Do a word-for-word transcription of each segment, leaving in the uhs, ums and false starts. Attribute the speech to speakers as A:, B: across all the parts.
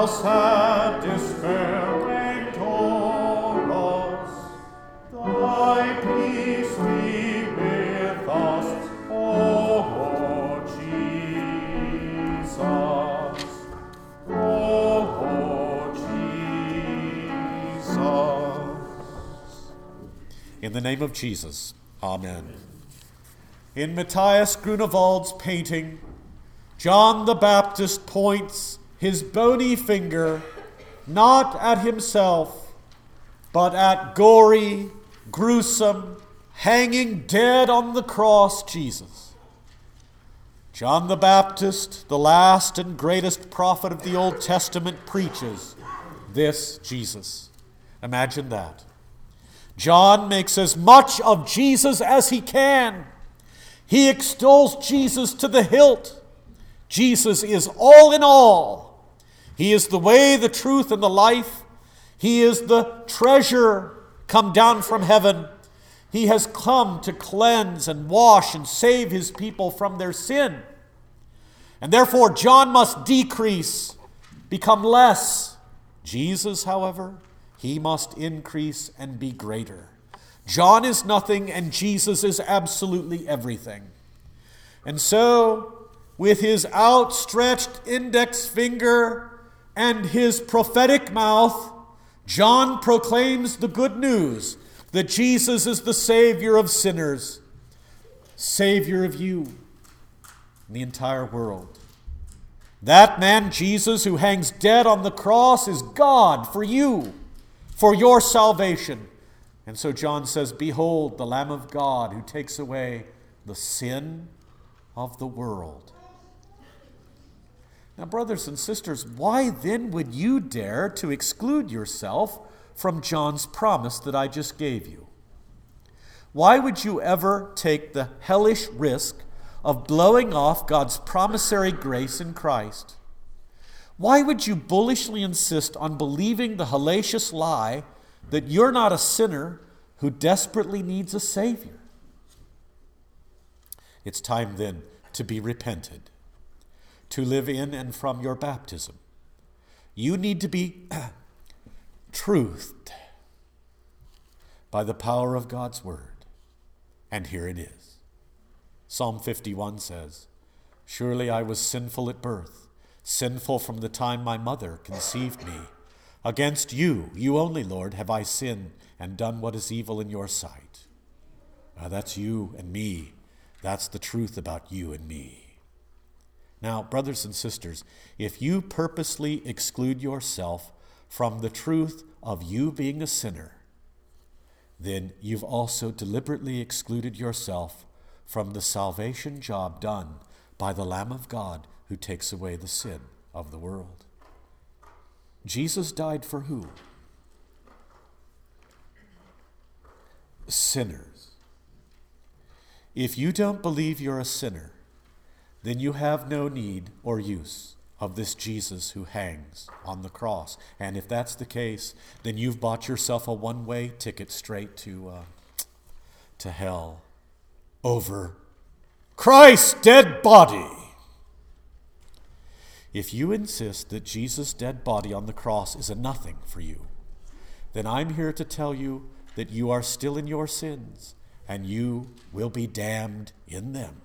A: thou sad despairing Taurus, thy peace be with us, O Jesus. O Jesus. In the name of Jesus, amen. In Matthias Grunewald's painting, John the Baptist points his bony finger not at himself, but at gory, gruesome, hanging dead on the cross Jesus. John the Baptist, the last and greatest prophet of the Old Testament, preaches this Jesus. Imagine that. John makes as much of Jesus as he can. He extols Jesus to the hilt. Jesus is all in all. He is the way, the truth, and the life. He is the treasure come down from heaven. He has come to cleanse and wash and save his people from their sin. And therefore, John must decrease, become less. Jesus, however, he must increase and be greater. John is nothing, and Jesus is absolutely everything. And so, with his outstretched index finger and his prophetic mouth, John proclaims the good news that Jesus is the Savior of sinners, Savior of you, and the entire world. That man, Jesus, who hangs dead on the cross, is God for you, for your salvation. And so John says, behold, the Lamb of God who takes away the sin of the world. Now, brothers and sisters, why then would you dare to exclude yourself from John's promise that I just gave you? Why would you ever take the hellish risk of blowing off God's promissory grace in Christ? Why would you bullishly insist on believing the hellacious lie that you're not a sinner who desperately needs a Savior? It's time then to be repented, to live in and from your baptism. You need to be truthed by the power of God's word. And here it is. Psalm fifty-one says, surely I was sinful at birth, sinful from the time my mother conceived me. Against you, you only, Lord, have I sinned and done what is evil in your sight. Uh, that's you and me. That's the truth about you and me. Now, brothers and sisters, if you purposely exclude yourself from the truth of you being a sinner, then you've also deliberately excluded yourself from the salvation job done by the Lamb of God who takes away the sin of the world. Jesus died for who? Sinners. If you don't believe you're a sinner, then you have no need or use of this Jesus who hangs on the cross. And if that's the case, then you've bought yourself a one-way ticket straight to, uh, to hell over Christ's dead body. If you insist that Jesus' dead body on the cross is a nothing for you, then I'm here to tell you that you are still in your sins and you will be damned in them.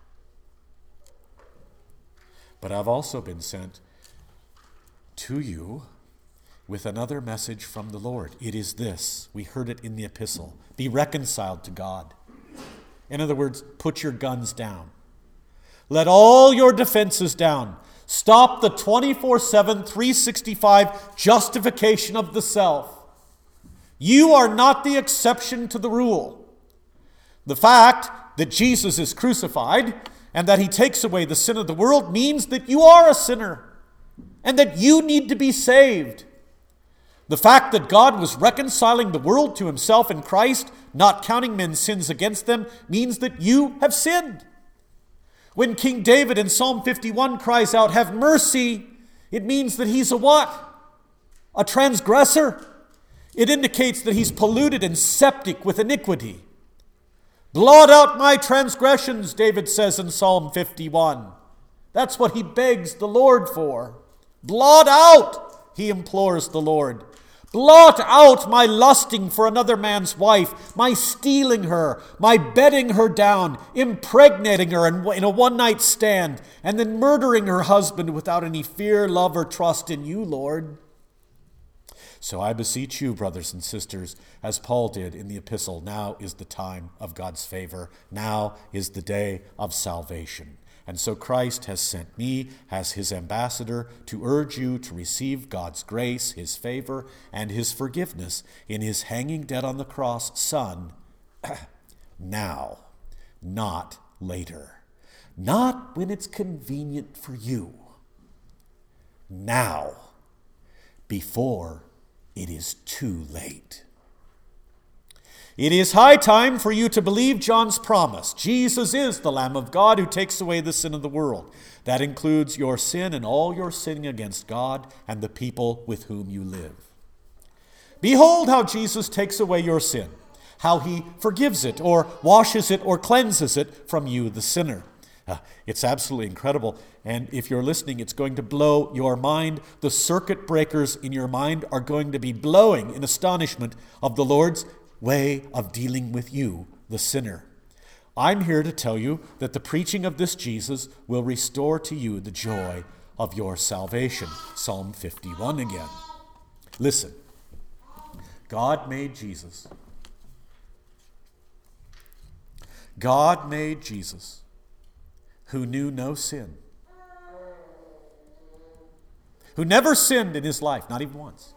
A: But I've also been sent to you with another message from the Lord. It is this. We heard it in the epistle. Be reconciled to God. In other words, put your guns down. Let all your defenses down. Stop the twenty-four seven, three sixty-five justification of the self. You are not the exception to the rule. The fact that Jesus is crucified and that he takes away the sin of the world means that you are a sinner and that you need to be saved. The fact that God was reconciling the world to himself in Christ, not counting men's sins against them, means that you have sinned. When King David in Psalm fifty-one cries out, have mercy, it means that he's a what? A transgressor. It indicates that he's polluted and septic with iniquity. Blot out my transgressions, David says in Psalm fifty-one. That's what he begs the Lord for. Blot out he implores the Lord. Blot out my lusting for another man's wife, my stealing her, my bedding her down, impregnating her in a one-night stand, and then murdering her husband without any fear, love, or trust in you, Lord. So I beseech you, brothers and sisters, as Paul did in the epistle, now is the time of God's favor. Now is the day of salvation. And so Christ has sent me as his ambassador to urge you to receive God's grace, his favor, and his forgiveness in his hanging dead on the cross Son now, not later. Not when it's convenient for you. Now, before it is too late. It is high time for you to believe John's promise. Jesus is the Lamb of God who takes away the sin of the world. That includes your sin and all your sinning against God and the people with whom you live. Behold how Jesus takes away your sin, how he forgives it or washes it or cleanses it from you, the sinner. Uh, it's absolutely incredible. And if you're listening, it's going to blow your mind. The circuit breakers in your mind are going to be blowing in astonishment of the Lord's way of dealing with you, the sinner. I'm here to tell you that the preaching of this Jesus will restore to you the joy of your salvation. Psalm fifty-one again. Listen, God made Jesus. God made Jesus, who knew no sin, who never sinned in his life, not even once,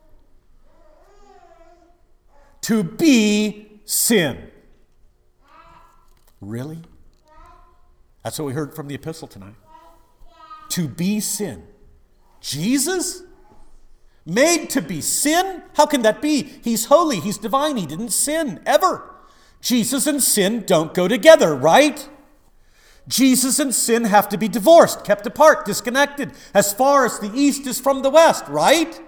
A: to be sin. Really? That's what we heard from the epistle tonight. To be sin. Jesus? Made to be sin? How can that be? He's holy. He's divine. He didn't sin ever. Jesus and sin don't go together, right? Jesus and sin have to be divorced, kept apart, disconnected, as far as the east is from the west, right?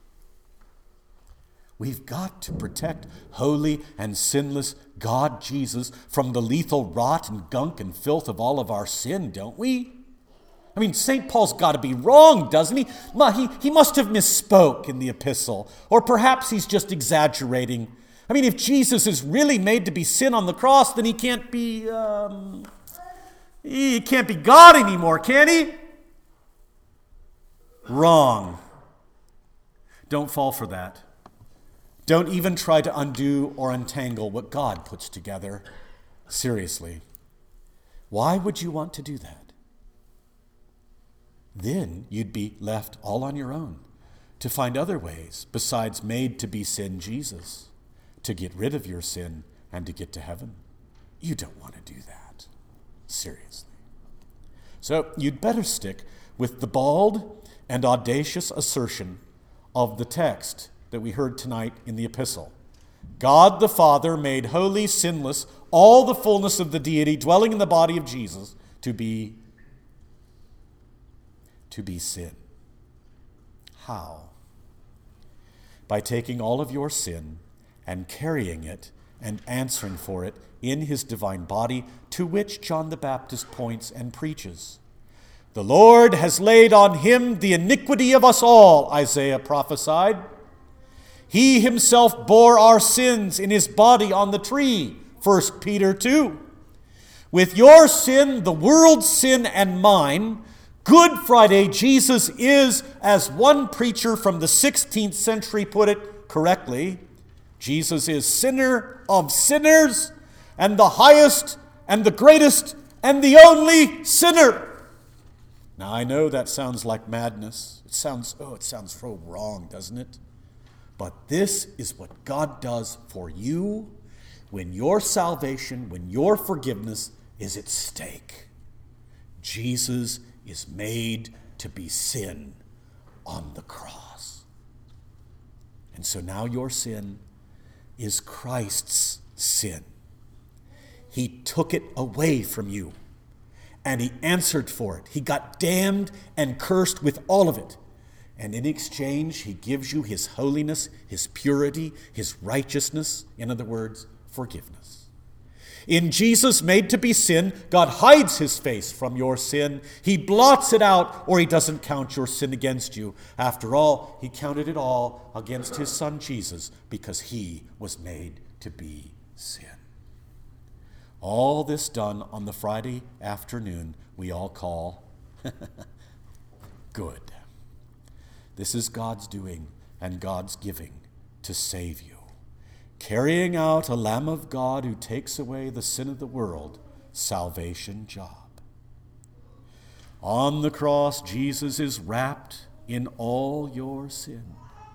A: We've got to protect holy and sinless God Jesus from the lethal rot and gunk and filth of all of our sin, don't we? I mean, Saint Paul's got to be wrong, doesn't he? he? He must have misspoke in the epistle, or perhaps he's just exaggerating. I mean, if Jesus is really made to be sin on the cross, then he can't be, um, he can't be God anymore, can he? Wrong. Don't fall for that. Don't even try to undo or untangle what God puts together. Seriously. Why would you want to do that? Then you'd be left all on your own to find other ways besides made to be sin Jesus, to get rid of your sin and to get to heaven. You don't want to do that. Seriously. So you'd better stick with the bald and audacious assertion of the text that we heard tonight in the epistle. God the Father made holy, sinless, all the fullness of the deity dwelling in the body of Jesus to be, to be sin. How? By taking all of your sin and carrying it and answering for it in his divine body, to which John the Baptist points and preaches. The Lord has laid on him the iniquity of us all, Isaiah prophesied. He himself bore our sins in his body on the tree, First Peter two. With your sin, the world's sin, and mine, Good Friday Jesus is, as one preacher from the sixteenth century put it correctly, Jesus is sinner of sinners and the highest and the greatest and the only sinner. Now I know that sounds like madness. It sounds, oh, it sounds so wrong, doesn't it? But this is what God does for you when your salvation, when your forgiveness is at stake. Jesus is made to be sin on the cross. And so now your sin is Christ's sin. He took it away from you, and he answered for it. He got damned and cursed with all of it. And in exchange, he gives you his holiness, his purity, his righteousness. In other words, forgiveness. In Jesus made to be sin, God hides his face from your sin. He blots it out, or he doesn't count your sin against you. After all, he counted it all against his son Jesus, because he was made to be sin. All this done on the Friday afternoon we all call good. This is God's doing and God's giving to save you. Carrying out a Lamb of God who takes away the sin of the world, salvation job. On the cross, Jesus is wrapped in all your sin.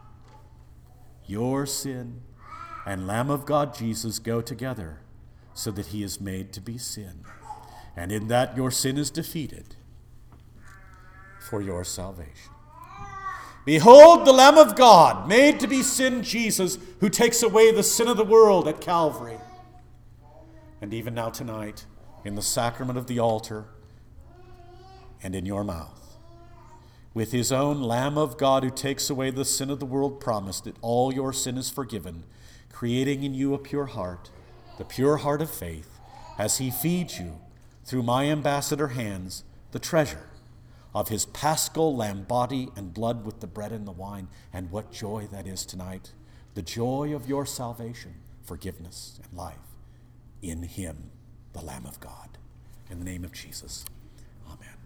A: Your sin and Lamb of God Jesus go together so that he is made to be sin. And in that your sin is defeated for your salvation. Behold the Lamb of God, made to be sin, Jesus, who takes away the sin of the world at Calvary. And even now tonight, in the sacrament of the altar and in your mouth, with his own Lamb of God who takes away the sin of the world, promised that all your sin is forgiven, creating in you a pure heart, the pure heart of faith, as he feeds you through my ambassador hands the treasure of his paschal lamb body and blood with the bread and the wine. And what joy that is tonight. The joy of your salvation, forgiveness, and life in him, the Lamb of God. In the name of Jesus, amen.